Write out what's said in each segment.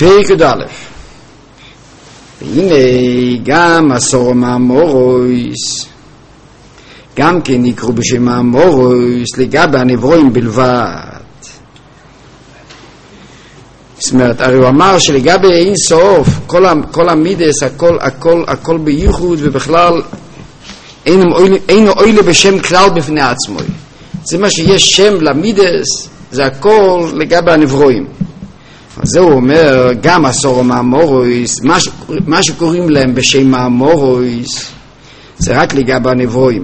פרק י"א. והנה גם עשור מאמורויס, גם כן נקראו בשם מאמורויס לגבי הנברואים בלבד. זאת אומרת, הרי הוא אמר שלגבי אין סוף, כל המידס, הכל בייחוד, ובכלל אין אוילה בשם כלל בפני עצמו. זה מה שיש שם למידס, זה הכל לגבי הנברואים. אז זה הוא אומר, גם עשור מאמורויס, מה שקוראים להם בשם מאמורויס, זה רק לגבי הנברואים.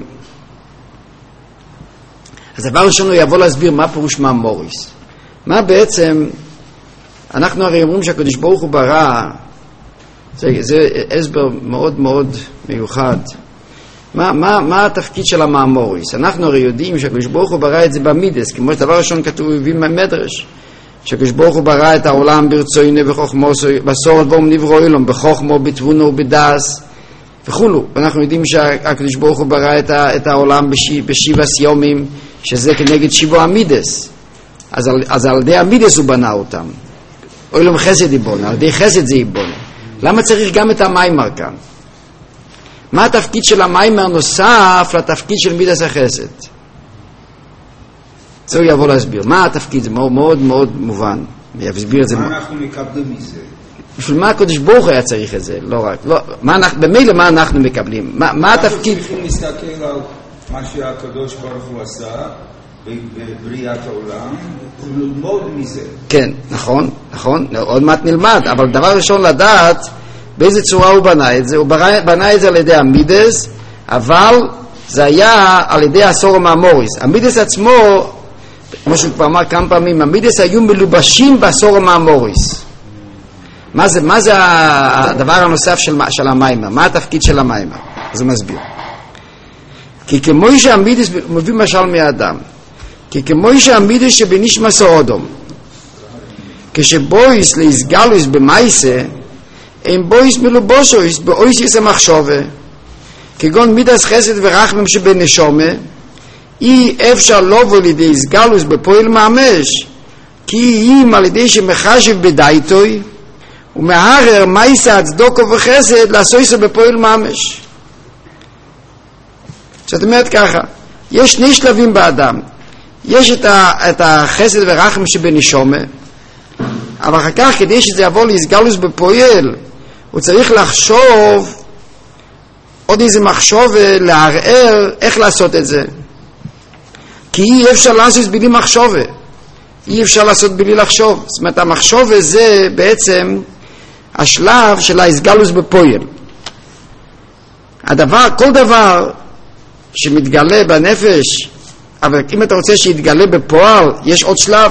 אז דבר ראשון הוא יבוא להסביר מה פירוש מאמורויס. מה בעצם, אנחנו הרי אומרים שהקדוש ברוך הוא ברא, זה הסבר מאוד מאוד מיוחד. מה התפקיד של המאמוריס? אנחנו הרי יודעים שהקדוש ברוך הוא ברא את זה במידס, כמו שדבר ראשון כתוב הביא במדרש, שהקדוש ברוך הוא ברא את העולם ברצונו וחוכמו, בסורת בו נברוא אילום, בחוכמו, בתבונו ובדס וכולו. ואנחנו יודעים שהקדוש ברוך הוא ברא את העולם בשבעה יומים, שזה כנגד שבעה המידס. אז על ידי המידס הוא בנה אותם. אילום חסד יבונה, על ידי חסד זה יבונה. למה צריך גם את המיימר כאן? מה התפקיד של המיימר נוסף לתפקיד של מידס החסד? זה הוא יבוא להסביר. מה התפקיד? זה מאוד מאוד מובן. ויסביר את זה. מה אנחנו מקבלים מזה? בשביל מה הקדוש ברוך היה צריך את זה? לא רק. במילא מה אנחנו מקבלים? מה התפקיד? אנחנו צריכים להסתכל על מה שהקדוש ברוך הוא עשה בבריאת העולם וללמוד מזה. כן, נכון. עוד מעט נלמד. אבל דבר ראשון לדעת באיזה צורה הוא בנה את זה. הוא בנה את זה על ידי המידס, אבל זה היה על ידי עשור מאמוריס. המידס עצמו, כמו שהוא כבר אמר כמה פעמים, המידס היו מלובשים בעשור מאמוריס. מה זה הדבר הנוסף של המיימר? מה התפקיד של המיימר? אז הוא מסביר. כי כמו שהמידס, הוא מביא משל מהאדם, כי כמו שהמידס שבנשמה סעודום, כשבויס להסגלוס במייסה, אין בויס מלובושויס באויסיס המחשבה, כגון מידס חסד ורחמם שבנשומה, אי אפשר לבוא לידי הסגלוס בפועל ממש, כי אם על ידי שמחשב בדייטוי, ומהרר מייסה הצדוקו וחסד לעשויסו בפועל ממש. זאת אומרת ככה, יש שני שלבים באדם. יש את החסד ורחם שבנשומה, אבל אחר כך כדי שזה יבוא להסגלוס בפועל, הוא צריך לחשוב עוד איזה מחשוב לערער איך לעשות את זה, כי אי אפשר לעשות בלי מחשוב, אי אפשר לעשות בלי לחשוב. זאת אומרת המחשוב זה בעצם השלב של ההסגלוס בפועל. כל דבר שמתגלה בנפש, אבל אם אתה רוצה שיתגלה בפועל, יש עוד שלב.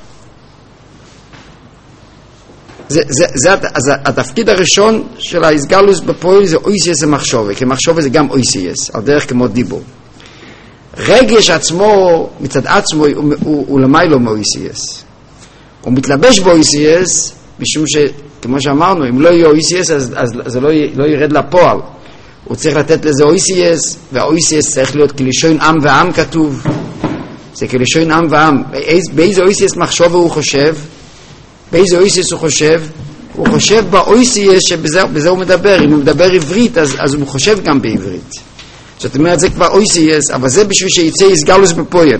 זה התפקיד הראשון של ההסגלוס בפועל, זה אויסיאס המחשוב, כי מחשוב זה גם אויסיאס, על דרך כמו דיבור. רגש עצמו, מצד עצמו, הוא למיילו מאויסיאס. הוא מתלבש באויסיאס, משום שכמו שאמרנו, אם לא יהיה אויסיאס, אז זה לא ירד לפועל. הוא צריך לתת לזה אויסיאס, והאויסיאס צריך להיות כלשון עם ועם כתוב. זה כלשון עם ועם. באיזה אויסיאס מחשוב הוא חושב? באיזה אויסיאס הוא חושב? הוא חושב באויסיאס שבזה הוא מדבר. אם הוא מדבר עברית, אז הוא חושב גם בעברית. זאת אומרת, זה כבר אויסיאס, אבל זה בשביל שיצא הסגלוס בפועל.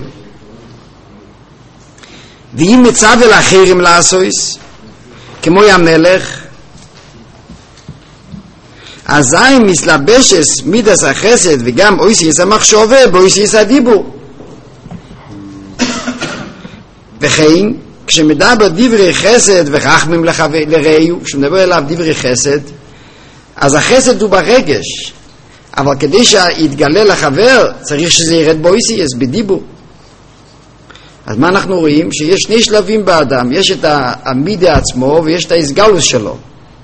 ואם מצווה לאחרים לעשויס, כמו המלך, אזי מסלבשס מידס החסד וגם אויסיאס המחשבה באויסיאס הדיבור. וכן, כשמדבר דברי חסד ורחמים לרעהו, כשמדבר אליו דברי חסד, אז החסד הוא ברגש, אבל כדי שיתגלה לחבר צריך שזה ירד באויסיאס, בדיבור. אז מה אנחנו רואים? שיש שני שלבים באדם, יש את המידה עצמו ויש את ההסגלוס שלו.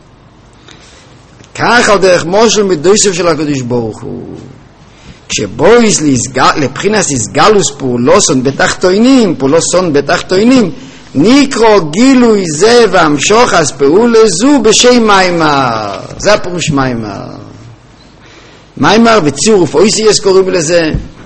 כך על דרך מושל מדויסף של הקדוש ברוך הוא, כשבויס לבחינת הסגלוס פעולוסון בתחתונים, נקרא גילוי זה והמשוך אז פעולה זו בשם מיימר. זה הפירוש מיימר וצירוף אויסיאס קוראים לזה.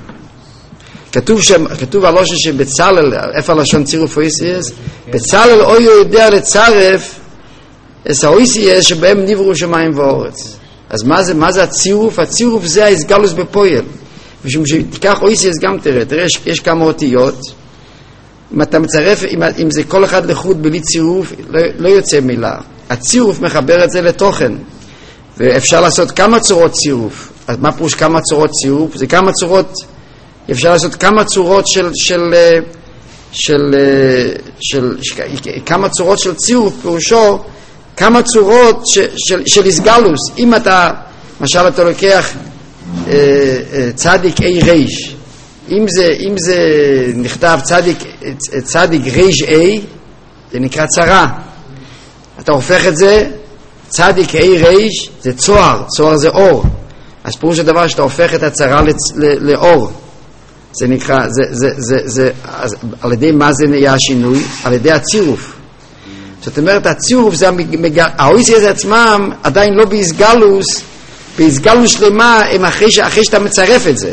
כתוב הלושן שבצלאל, איפה הלשון צירוף אויסיאס? בצלאל אוי יודע לצרף es האויסיאס שבהם נבראו שמיים ואורץ. אז מה זה הצירוף? הצירוף זה ההסגלוס בפועל. משום שתיקח אויסיאס גם תראה, יש כמה אותיות, אם אתה מצרף, אם זה כל אחד לחוד בלי צירוף, לא יוצא מילה. הצירוף מחבר את זה לתוכן, ואפשר לעשות כמה צורות צירוף. אז מה פירוש כמה צורות צירוף? זה כמה צורות, אפשר לעשות כמה צורות כמה צורות של צירוף, פירושו כמה צורות של הסגלוס. אם אתה, למשל אתה לוקח צדיק אי ריש, אם זה נכתב צדיק ריש אי, זה נקרא צרה. אתה הופך את זה, צדיק אי ריש זה צוהר, צוהר זה אור. אז פירוש הדבר שאתה הופך את הצרה לאור. זה נקרא, אז על ידי מה זה נהיה השינוי? על ידי הצירוף. זאת אומרת, הצירוף זה האויסיאס עצמם עדיין לא בהסגלוס, בהסגלוס שלמה הם אחרי שאתה מצרף את זה.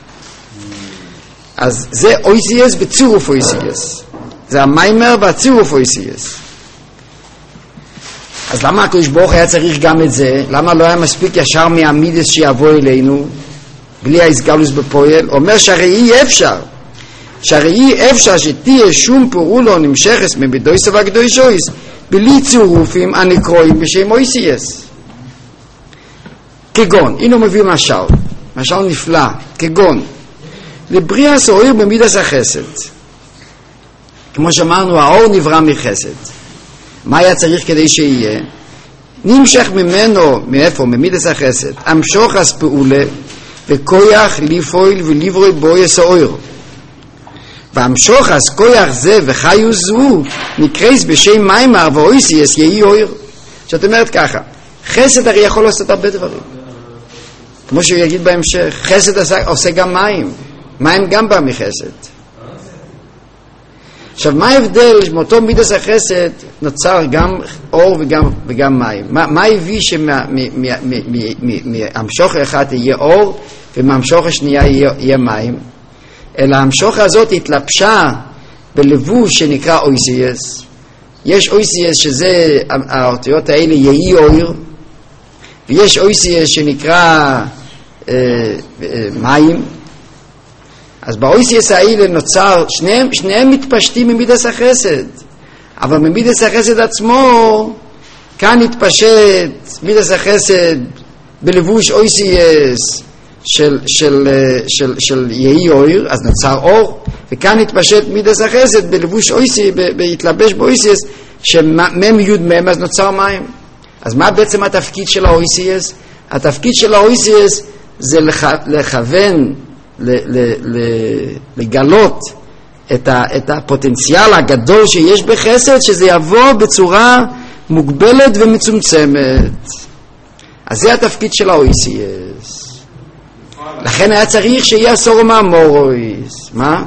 אז זה אויסיאס בצירוף אויסיאס. זה המיימר והצירוף אויסיאס. אז למה הקדוש ברוך היה צריך גם את זה? למה לא היה מספיק ישר מהמידס שיבוא אלינו בלי ההסגלוס בפועל? אומר שהרי אי אפשר שתהיה שום פעולה נמשכת מבדויס והקדושויס בלי צירופים הנקרואים בשם אויסיאס. כגון, הנה הוא מביא משל נפלא, כגון לבריאס האור במידס החסד. כמו שאמרנו, האור נברא מחסד. מה היה צריך כדי שיהיה? נמשך ממנו, מאיפה? ממידס החסד. המשוך אז פעולה וכויח ליפויל ולברוי בויס האור. והמשוך אז כויח זה וחיוס זו נקרס בשם מיימר ואויסיאס יהי אור. זאת אומרת ככה, חסד הרי יכול לעשות הרבה דברים. כמו שהוא יגיד בהמשך, חסד עושה גם מים. מים גם בא מחסד. עכשיו, מה ההבדל? מאותו מידס החסד נוצר גם אור וגם מים. מה הביא שמהמשוך האחד יהיה אור ומהמשוך השנייה יהיה מים? אלא המשוך הזאת התלבשה בלבוש שנקרא אויסיאס. יש אויסיאס שזה, האותיות האלה יהי אור, ויש אויסיאס שנקרא מים. אז באויסיאס האלה נוצר, שניהם מתפשטים ממידס החסד, אבל ממידס החסד עצמו כאן התפשט מידס החסד בלבוש אויסיאס של יהי אור, אז נוצר אור, וכאן התפשט מידס החסד בלבוש אויסיאס, בהתלבש באויסיאס שמם יוד מם, אז נוצר מים. אז מה בעצם התפקיד של האויסיאס? התפקיד של האויסיאס זה לכוון, לגלות את הפוטנציאל הגדול שיש בחסד, שזה יבוא בצורה מוגבלת ומצומצמת. אז זה התפקיד של האויסיאס. לכן היה צריך שיהיה סורו מהמורויס. מה?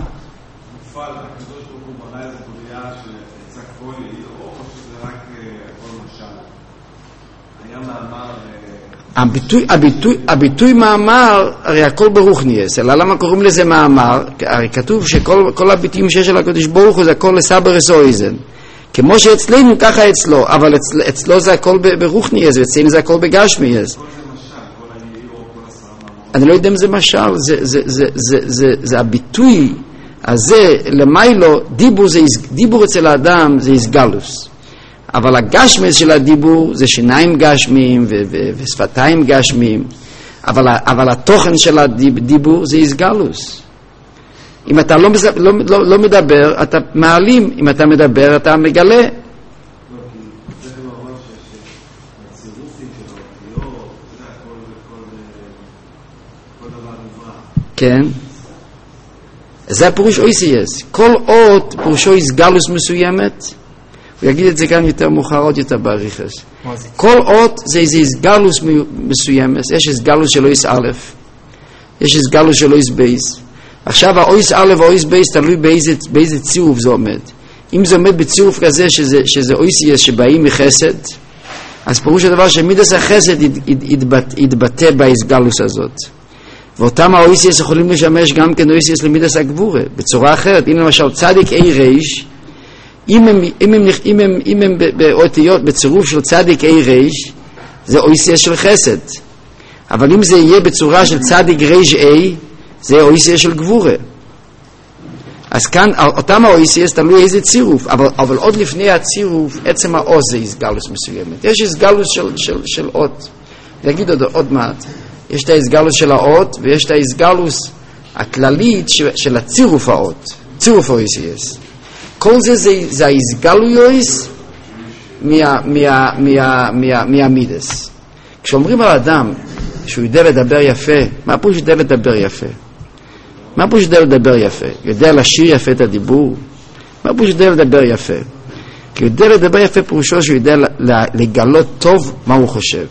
הביטוי מאמר, הרי הכל ברוך נייס, אלא למה קוראים לזה מאמר? הרי כתוב שכל הביטויים שיש על הקדוש ברוך הוא זה הכל לסברס אויזן, כמו שאצלנו ככה אצלו, אבל אצלו זה הכל ברוך נייס ואצלנו זה הכל בגשמי נייס. אני לא יודע אם זה משל, זה הביטוי הזה למיילו. דיבור אצל האדם זה הסגלוס, אבל הגשמס של הדיבור זה שיניים גשמים ושפתיים גשמים, אבל התוכן של הדיבור זה הסגלוס. אם אתה לא מדבר, אתה מעלים. אם אתה מדבר, אתה מגלה. כן, זה הפירוש אויסיאס. כל אות פירושו הסגלוס מסוימת. הוא יגיד את זה כאן יותר מאוחר, עוד יותר בעריכס. כל אות זה איזה הסגלוס מסוימת. יש הסגלוס של אויס א', יש הסגלוס של אויס בייס. עכשיו האויס א' והאויס בייס תלוי באיזה צירוף זה עומד. אם זה עומד בצירוף כזה שזה אויסיאס שבאים מחסד, אז פירוש הדבר שמידס החסד יתבטא בהסגלוס הזאת. ואותם האויסיאס יכולים לשמש גם כן אויסיאס למידס הגבורה בצורה אחרת. הנה למשל צדיק אי ריש, אם הם באותיות בצירוף של צדיק אי ריש, זה אויסיאס של חסד. אבל אם זה יהיה בצורה של צדיק ריש אי, זה אויסיאס של גבורה. אז כאן, אותם האויסיאס תלוי איזה צירוף, אבל עוד לפני הצירוף, עצם העוז זה הסגלוס מסוימת. יש הסגלוס של אות. נגיד עוד מעט. יש את ההסגלוס של האות, ויש את ההסגלוס הכללית של הצירוף האות. צירוף האויסיאס. כל זה ההסגלויוס מהמידס. כשאומרים על אדם שהוא יודע לדבר יפה, מה פירוש יודע לדבר יפה? מה פירוש יודע לדבר יפה? יודע לשיר יפה את הדיבור? מה פירוש יודע לדבר יפה? כי יודע לדבר יפה פירושו שהוא יודע לגלות טוב מה הוא חושב.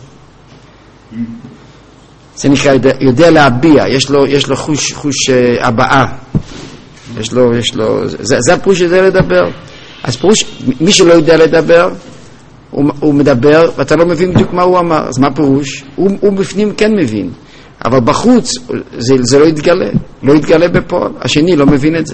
זה נקרא יודע להביע, יש לו חוש הבעה. יש לו, זה הפירוש שיודע לדבר. אז פירוש, מי שלא יודע לדבר, הוא מדבר, ואתה לא מבין בדיוק מה הוא אמר. אז מה פירוש? הוא בפנים כן מבין. אבל בחוץ, זה לא יתגלה בפועל. השני לא מבין את זה.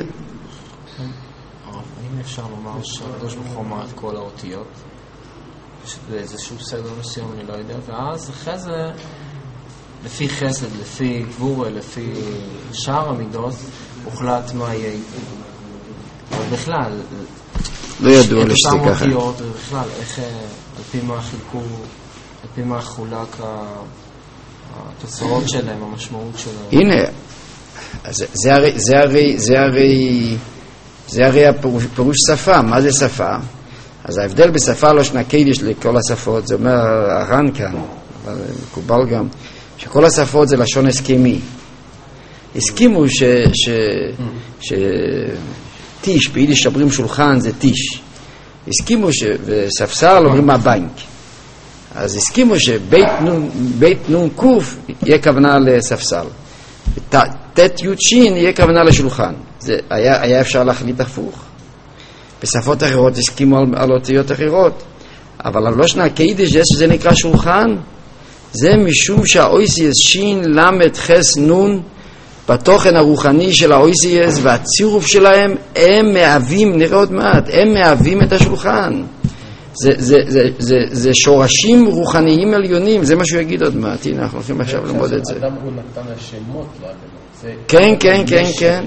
האם אפשר לומר שהקדוש ברוך הוא אמר את כל האותיות? באיזשהו סדר מסוים, אני לא יודע. ואז אחרי זה, לפי חסד, לפי גבורה, לפי שאר המידות, הוחלט מה יהיה איתי. אבל בכלל, לא ידוע לי שזה ככה. את אותם אותיות, ובכלל, איך, על פי מה חילקו, על פי מה חולק התוצאות שלהם, המשמעות שלהם. הנה, זה הרי הפירוש שפה. מה זה שפה? אז ההבדל בשפה לא שנה קיידיש לכל השפות, זה אומר הר"ן כאן, אבל מקובל גם, שכל השפות זה לשון הסכמי. הסכימו שטיש, ביידיש שברים שולחן זה טיש. הסכימו שספסל אומרים הבנק. אז הסכימו שבית נון קוף יהיה כוונה לספסל. תת י' שין יהיה כוונה לשולחן. היה אפשר להחליט הפוך. בשפות אחרות הסכימו על אותיות אחרות. אבל על לשון הקיידיש שזה נקרא שולחן, זה משום שהאויסיאס שין למד חס נון בתוכן הרוחני של האויסיאס והצירוף שלהם, הם מהווים, נראה עוד מעט, הם מהווים את השולחן. זה שורשים רוחניים עליונים, זה מה שהוא יגיד עוד מעט. הנה, אנחנו הולכים עכשיו ללמוד את זה. אדם הוא נתן השמות לאדמות. כן,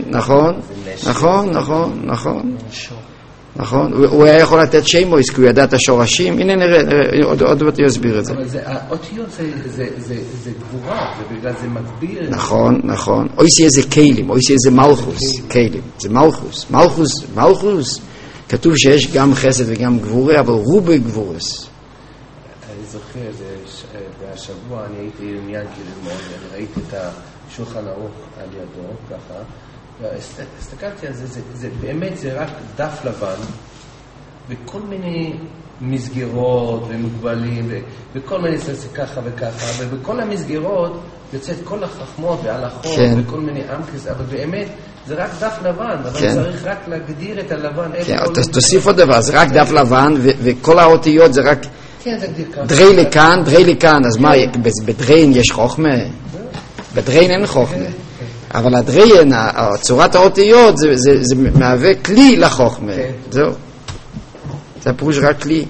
נכון. הוא היה יכול לתת שמויס, כי הוא ידע את השורשים. הנה נראה, עוד מעט יסביר את זה. אבל האותיות זה גבורה, ובגלל זה מגביר. נכון. אויסיאס זה קיילים, אויסיאס זה מלכוס, קיילים. זה מלכוס. כתוב שיש גם חסד וגם גבורה, אבל רובי גבורס. אני זוכר, והשבוע אני הייתי עם ינקי ללמוד, אני ראיתי את השולחן ערוך על ידו, ככה, והסתכלתי על זה, זה באמת, זה רק דף לבן, וכל מיני מסגרות ומוגבלים, וכל מיני ככה וככה, ובכל המסגרות יוצאת כל החכמות והלכות, כן. וכל מיני עמקס, אבל באמת, זה רק דף לבן, אבל כן. צריך רק להגדיר את הלבן. כן, תוסיף עוד דבר, זה רק דף לבן, וכל האותיות זה רק דרי לכאן, אז מה, בדריין יש חוכמה? בדריין אין חוכמה. אבל הדריין, צורת האותיות, זה מהווה כלי לחוכמה. זהו. זה פירוש רק כלי.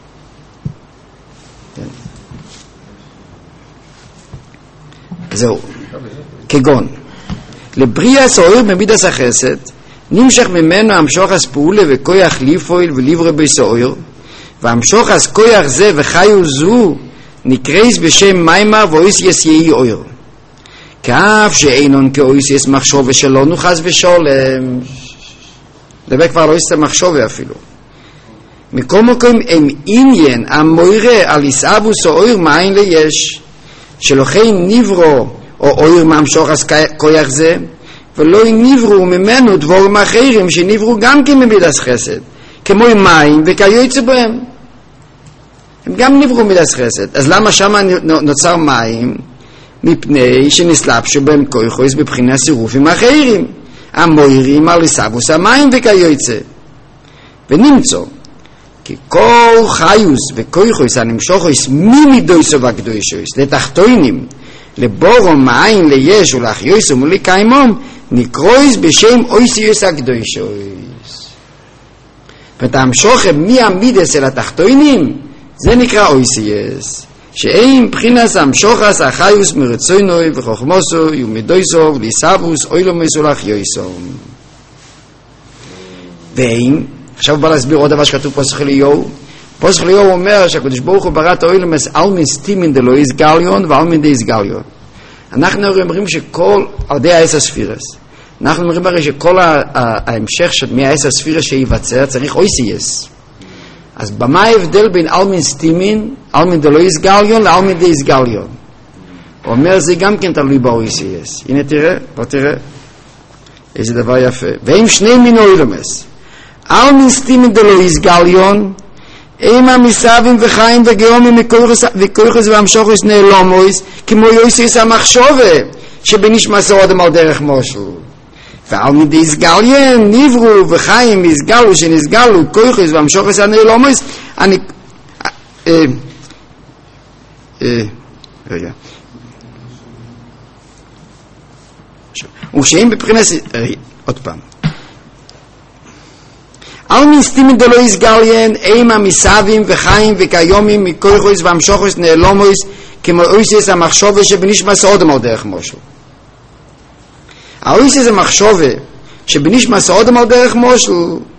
זהו. כגון. לבריאס האור במידס החסד נמשך ממנו המשוחס פעולה וכויח ליפויל ולברא ביס האור, והמשוחס כויח זה וחיו זו נקרייס בשם מיימר ואויסיאס יהי אור, כאף שאינון כאויסיאס מחשוב ושלונו חס ושולם. דבר כבר לא יסתה מחשוב אפילו. מכל מקום הם עניין המוירה על יסאבוס האור מאין ליש, שלוכי נברו או אויר מהמשוחס כויח זה, ולא נברו ממנו דבורים אחרים שנברו גם כן ממידס חסד, כמו מים וכיוצא בהם. הם גם נברו מידס חסד. אז למה שם נוצר מים? מפני שנסלבשו בהם כויחוס בבחינת סירופים אחרים, המוירים על יסבוס המים וכיוצא. ונמצא כי כל חיוס וכויחוס הנמשוכוס ממידויסו והקדוישוס לתחתונים לבורו מאין ליש ולאחיוס ומוליקיימום נקרויס בשם אויסיוס הקדוישוס. ותמשוכם מהמידס אל התחתונים, זה נקרא אויסייס. שאין בחינס המשוחס החיוס מרצוינוי וחוכמוסו ומדויסו וליסבוס אוילומס ולחיוסו. ואין, עכשיו בא להסביר עוד דבר שכתוב פוסח אליהו. פוסח אליהו אומר שהקדוש ברוך הוא ברא את האוילומס אלמין סטימין דלא איסגליון ואלמין דה איסגליון. אנחנו אומרים שכל, על די העשר ספירס, אנחנו אומרים הרי שכל ההמשך מהעשר ספירס שיבצע צריך אויסייס. אז במה ההבדל בין אלמין סטימין, אלמין דלא איסגליון, לאלמין דה איסגליון? הוא אומר זה גם כן תלוי באויסייס. הנה תראה, פה תראה. איזה דבר יפה. ואם שני מין אוילומס, אלמין סטימין דלא איסגליון, אימה מסבים וחיים וגאומים וכויחס והמשוחס נעלומויס, כמו יויסייס המחשובה, שבנשמסו אדם על דרך מושל. ועלמין דה איסגליין נברו וחיים איסגלו שנסגלו כויחס והמשוחס הנעלומויס, רגע. ושאם בבחינס, עוד פעם. אלמין סטימין דלא איסגליין, אימה מסבים וחיים וכיומים מכויחס והמשוחס נעלומויס, כמו יויסייס המחשובה שבנשמסו אדם על דרך מושל. האויסייס המחשובה שבנשמסו אדם על דרך מושל,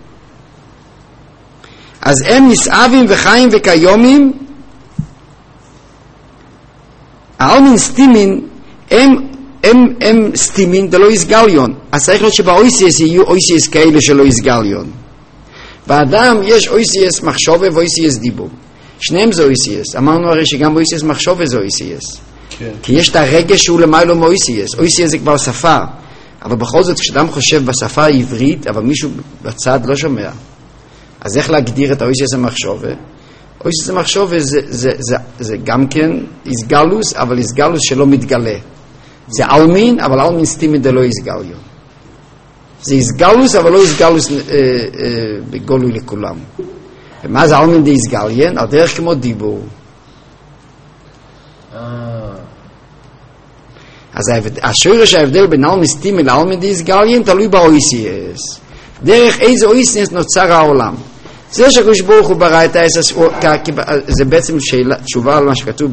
אז הם מסבים וחיים וכיומים, האלמין סטימין הם סטימין דלא איסגליון. אז צריך להיות שבאויסייס יהיו אויסייס כאלה שלא איסגליון. באדם יש אויסייס מחשובה ואויסייס דיבור. שניהם זה אויסייס. אמרנו הרי שגם אויסייס מחשובה זה אויסייס. כי יש את הרגש שהוא למיילו מאויסייס. אויסייס זה כבר שפה. אבל בכל זאת כשאדם חושב בשפה העברית, אבל מישהו בצד לא שומע. אז איך להגדיר את האויסייס המחשובה? אויסייס המחשובה זה גם כן איסגלוס, אבל איסגלוס שלא מתגלה. זה אלמין, אבל אלמין סטימין דלא איסגליון. זה איסגלוס, אבל לא איסגלוס בגולוי לכולם. ומה זה אלמין דה איסגליין? על דרך כמו דיבור. אז השורש ההבדל בין אלמין סטימין לאלמין דה איסגליין תלוי באויסייס. דרך איזה אויסייס נוצר העולם. זה שהקדוש ברוך הוא ברא את האסס, זה בעצם תשובה על מה שכתוב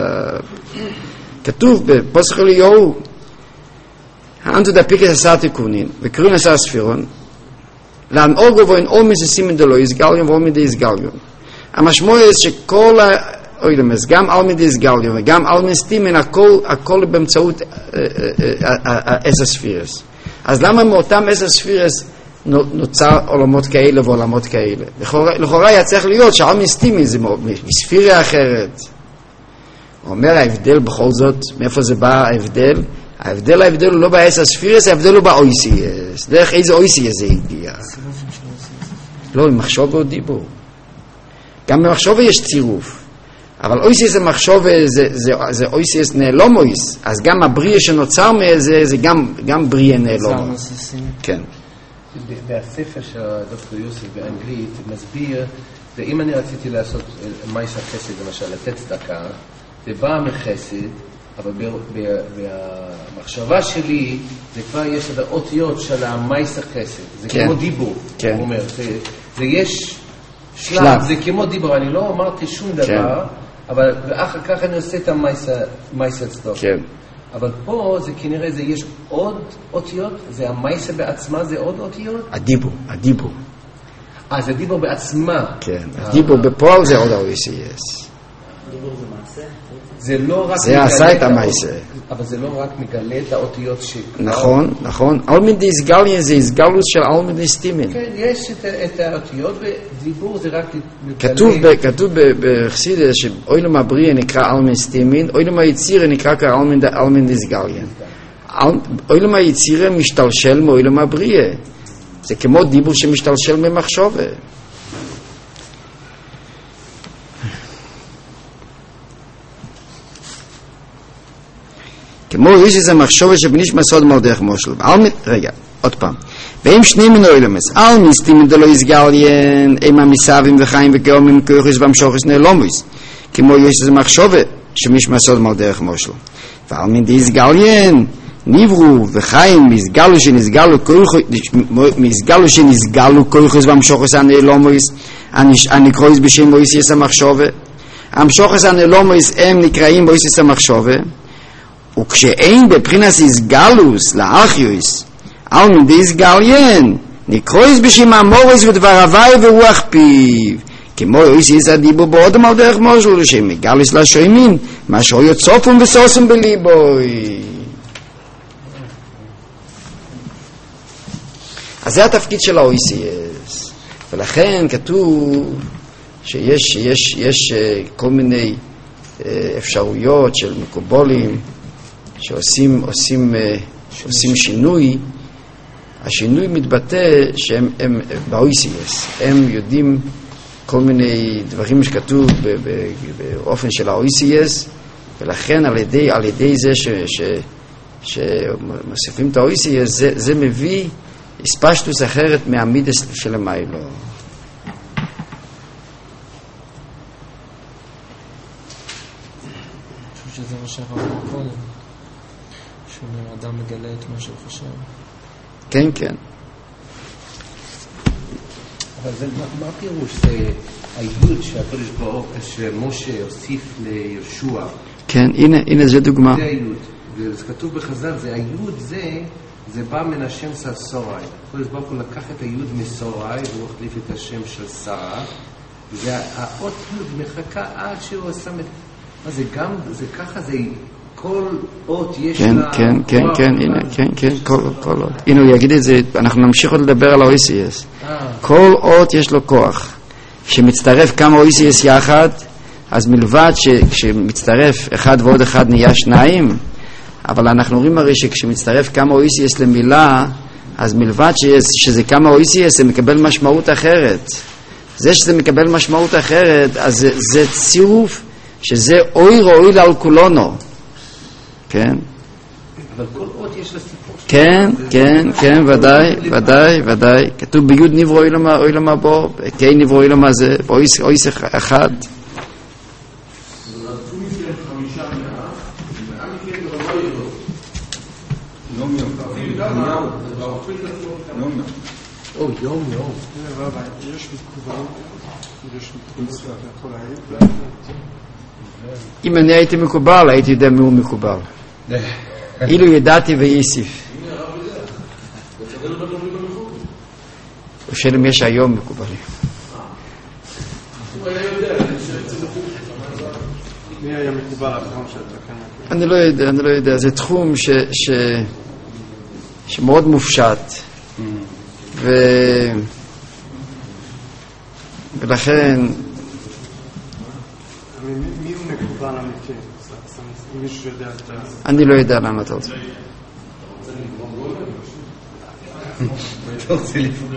כתוב בפוסח אליהו, האנטו דפיקס עשר תיקונים וקוראים עשר ספירון לאנור גבוהן או מסיסים דלא איסגליון ואו מדי איסגליון. המשמעות היא שכל האוילמס, גם על מדי איסגליון וגם על מסטימן, הכל באמצעות עשר ספירס. אז למה מאותם עשר ספירס נוצר עולמות כאלה ועולמות כאלה? לכאורה היה צריך להיות שעל מסטימן זה מספירה אחרת. הוא אומר ההבדל בכל זאת, מאיפה זה בא ההבדל? ההבדל הוא לא בעשר ספירס, ההבדל הוא באויסייס. דרך איזה אויסייס זה הגיע? לא, עם מחשוב או דיבור. גם במחשוב יש צירוף. אבל אויסייס המחשוב זה אויסייס נעלומויס. אז גם הבריאה שנוצר מזה, זה גם בריאה נעלומויס. כן. בספר של דוקטור יוסף באנגלית מסביר, ואם אני רציתי לעשות מייסר חסד, למשל, לתת צדקה, זה בא מחסד, אבל במחשבה שלי זה כבר יש את האותיות של המייסר חסד. זה כמו דיבור, הוא אומר. זה יש שלב, זה כמו דיבור. אני לא אמרתי שום דבר, אבל ואחר כך אני עושה את המייסר צדוק. אבל פה זה כנראה זה יש עוד אותיות, זה המייסר בעצמה, זה עוד אותיות? הדיבור. זה דיבור בעצמה. כן, הדיבור בפועל זה עוד אויסייס. דיבור זה מעשה? זה לא רק זה עשה את המעשה. אבל זה לא רק מגלה את האותיות נכון. אלמין דה איסגליין זה איסגלוס של אלמין דה סטימין. כן, יש את האותיות ודיבור זה רק מגלה. כתוב בחסידות שאוילום הבריאה נקרא אלמין סטימין, אוילום היצירה נקרא אלמין דה איסגליין. אוילום היצירה משתלשל מאוילום הבריאה. זה כמו דיבור שמשתלשל ממחשבה. כמו איזה מחשבה שבנשמס אדם על דרך מושל. רגע, עוד פעם. ואם שני מן אוילומס, על מסטימין דלא איסגליין, אימה מסבים וחיים וכאומים כויחס והמשוחס נעלומוס. כמו איזה מחשבה שבנשמס אדם על דרך מושל. ועל מן דה איסגליין, נברו וחיים מסגלו שנסגלו כויכוס והמשוחס הנעלומוס הנקרויס בשם מויסיס המחשבה. המשוחס הנעלומוס הם נקראים מויסיס המחשבה, וכשאין בבחינס הסגלוס לאחיוס על מדי הסגליין נקרויס בשם המורס ודבר הוואי ורוח פיו, כמו יויסיס הדיבור בעודם על דרך מושל לשם מגלוס לשוימין מה שאויו צופום וסוסום בליבוי. אז זה התפקיד של ה-OECS, ולכן כתוב שיש כל מיני אפשרויות של מקובולים שעושים שינוי. השינוי מתבטא שהם ב-OECS, הם יודעים כל מיני דברים שכתוב באופן של ה-OECS, ולכן על ידי זה שמוסיפים את ה-OECS זה מביא הספשטוס אחרת מהמידס של המיילו. אני חושב שזה מה שאמרנו קודם, שאדם מגלה את מה שהוא חושב. כן, כן. אבל מה הפירוש? זה היוד שהקדוש ברוך שמשה הוסיף ליהושע. כן, הנה זה דוגמה. זה היוד. וזה כתוב בחז"ל, זה היוד זה בא מן השם של סוראי. הקדוש ברוך הוא לקח את היוד מסוראי והוא החליף את השם של שרה. והאות יוד מחכה עד שהוא עשה מה זה גם, זה ככה, זה כל אות יש לה... כן, הנה, כל אות. הנה הוא יגיד את זה, אנחנו נמשיך עוד לדבר על ה-OECS. כל אות יש לו כוח. כשמצטרף כמה OECS יחד, אז מלבד שכשמצטרף אחד ועוד אחד נהיה שניים, אבל אנחנו רואים הרי שכשמצטרף כמה OECS למילה, אז מלבד שזה כמה OECS זה מקבל משמעות אחרת. זה שזה מקבל משמעות אחרת, אז זה צירוף שזה אוי רואי על כולנו. כן? אבל כל אות יש לה סיפור. כן, ודאי. כתוב ביוד נברו אוי למה בו, כן נברו אוי למה זה, אויס אחד. יום. אם אני הייתי מקובל, הייתי יודע מי הוא מקובל. אילו ידעתי ויסיף. ושאלה יש היום מקובלים. מי היה מקובל אחרון שאתה כאן? אני לא יודע. זה תחום שמאוד מופשט. ולכן... מי הוא מקובל אמיתי? מישהו יודע את ה... אני לא יודע למה אתה רוצה. אתה רוצה לפעול.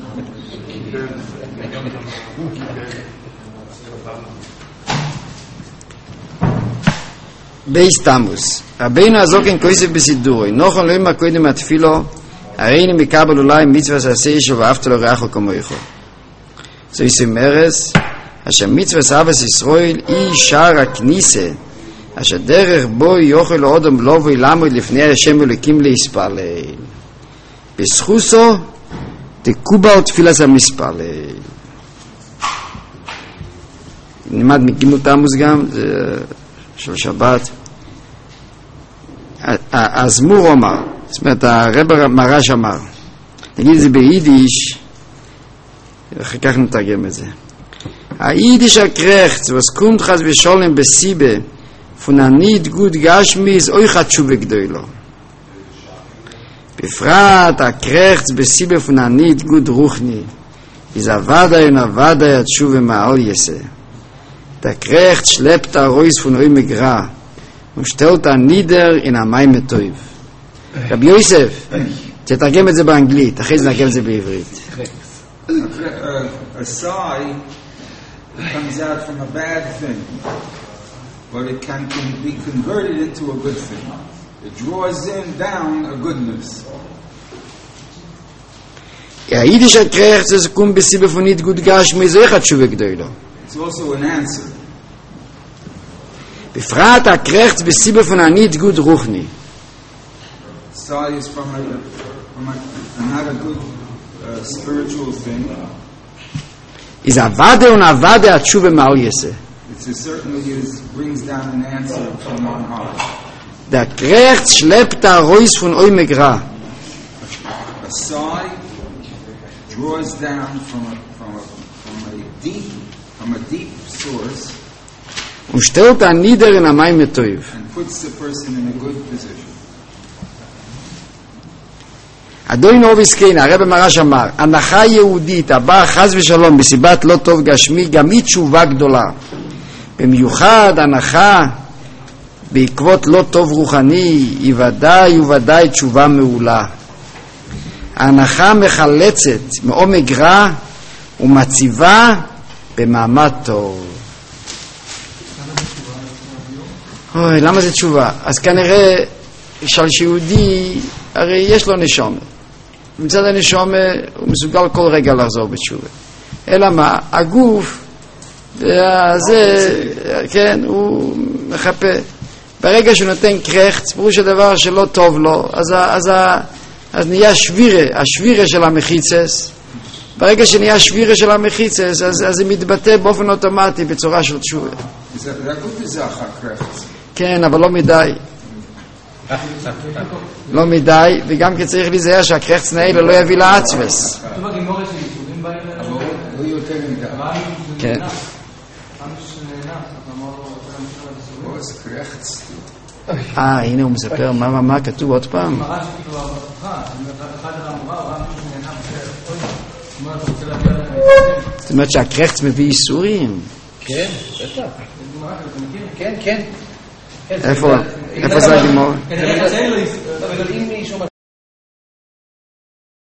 בייס תמוס. רבינו הזוקן כויסף בסידורוי. נוחן לא ימה קודם התפילו, הרי אני מקבל אולי מצווה שעשה ישו ואהבת לו רעך וכמויכו. זו יסים מרס, אשר מצווה סבס ישראל היא שער הכניסה, אשר דרך בו יוכל לאודם לא וילמוד לפני השם אלוקים להספלל. בזכוסו תקובל תפילת המספלל. נלמד מגימול תמוז גם, זה של שבת. הזמור אומר, זאת אומרת הרב מרש אמר, נגיד את זה ביידיש, אחר כך נתרגם את זה. היידיש הקרחץ וסקומט חס ושולם בסיבה פוננית גוד גשמיז אוי חדשובה גדולו. בפרט הקרחץ בסיבה פוננית גוד רוחני איזה ודאי התשובה מעל יסה. Der Krecht schleppt er raus von eurem Gra und stellt er nieder in einem Metoiv. Rabbi Yosef, תתרגם את זה באנגלית, אחרי זה נתרגם את זה בעברית. A sigh comes out from a bad thing, but it can be converted into a good thing. It draws down a goodness. היידיש הקרחץ זה קום בסיבה פונית גוד גשמי זה אחד תשובה גדולה. It's also an answer. בפרט הקרחץ בסיבה פוננית גוד רוחני. sigh is from not a good spiritual thing. Is avade und avade atshuva mal yese. It certainly brings down an answer from on high. Der Krecht schleppt a Reus von Oymegra. A sigh draws down from a deep source Und stellt an nieder in Amayim Toiv. and puts the person in a good position. אדוני נוביסקיין, הרב מרש אמר, הנחה יהודית הבאה חס ושלום בסיבת לא טוב גשמי, גם היא תשובה גדולה. במיוחד הנחה בעקבות לא טוב רוחני, היא ודאי וודאי תשובה מעולה. ההנחה מחלצת מעומק רע ומציבה במעמד טוב. אוי, למה זה תשובה? אז כנראה שיהודי, הרי יש לו נשמה. מצד הנשמה הוא מסוגל כל רגע לחזור בתשובה. אלא מה? הגוף, זה, כן, הוא מחפה. ברגע שהוא נותן קרחץ, פירוש הדבר שלא טוב לו, אז נהיה השבירה של המחיצס. ברגע שנהיה השבירה של המחיצס, אז זה מתבטא באופן אוטומטי בצורה של תשובה. זה gut Sache, קרחץ. כן, אבל לא מדי. לא מדי, וגם כי צריך להיזהר שהקרחץ נאלה לא יביא לעצבס. אבל לא יותר מדי. כן. אז קרחץ. הנה הוא מספר מה כתוב עוד פעם. זאת אומרת שהקרחץ מביא איסורים. כן, בטח. כן, כן. איפה זה הגימור? אבל אם